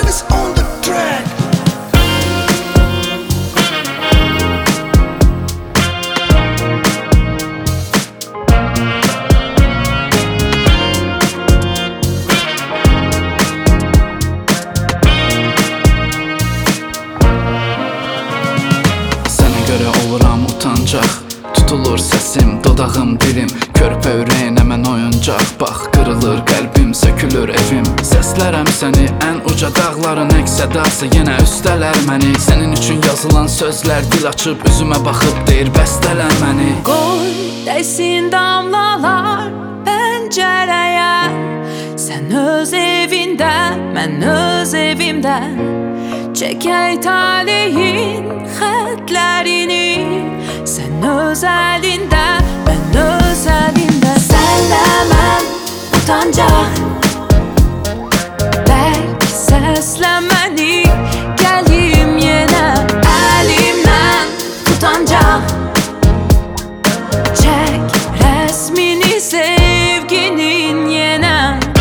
is on the track. Sənə görə oluram utancaq, tutulur səsim, dodağım, dilim. Körpə ürəyinə mən oyuncaq. Bax, qırılır qəlbim, sökülür evim. Səslərəm səni, ən uca dağların əks-sədası yenə üstələr məni. Sənin üçün yazılan sözlər dil açıb üzümə baxıb deyir bəstələr məni. Qoy dəysin damlalar pəncərəyə, sən öz evində, mən öz evimdə. Çəkək taleyin xətlərini, sən öz əlində, mən öz əlimdə. Sənlə mən utancaq, bəlk səslə məni, gəlim yenə əlimdən utancaq. Çək rəsmini sevginin yenə.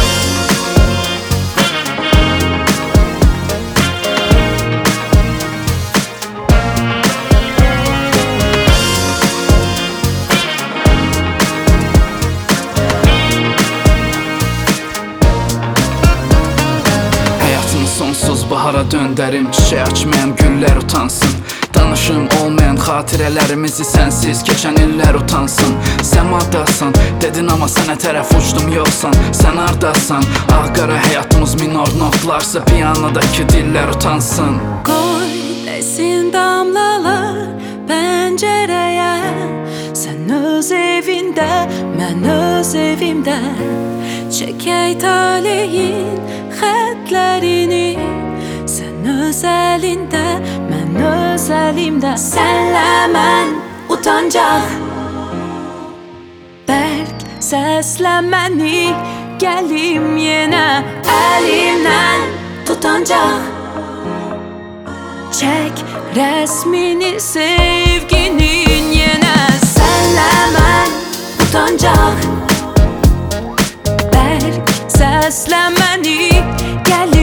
Sonsuz bahara döndərim, çiçək açmayan güllər utansın. Danışım olmayan xatirələrimizi sənsiz keçən illər utansın. Səmadasan, dedin amma sənə tərəf uçdum yoxsan. Sən hardasan, ağ-qara həyatımız minor notlarsa piyanodakı dillər utansın. Qoy dəysin damlalar pəncərəyə, sən öz evində, mən öz evimdə. Çəkək taleyin xətlərini, sən öz əlində, mən öz əlimdə. Sənlə mən utancaq, bəlk səslə məni, gəlim yenə əlimdən tutancaq. Çək rəsmini sevginin yenə. Sənlə mən utancaq, bəlk səslə məni, gəlim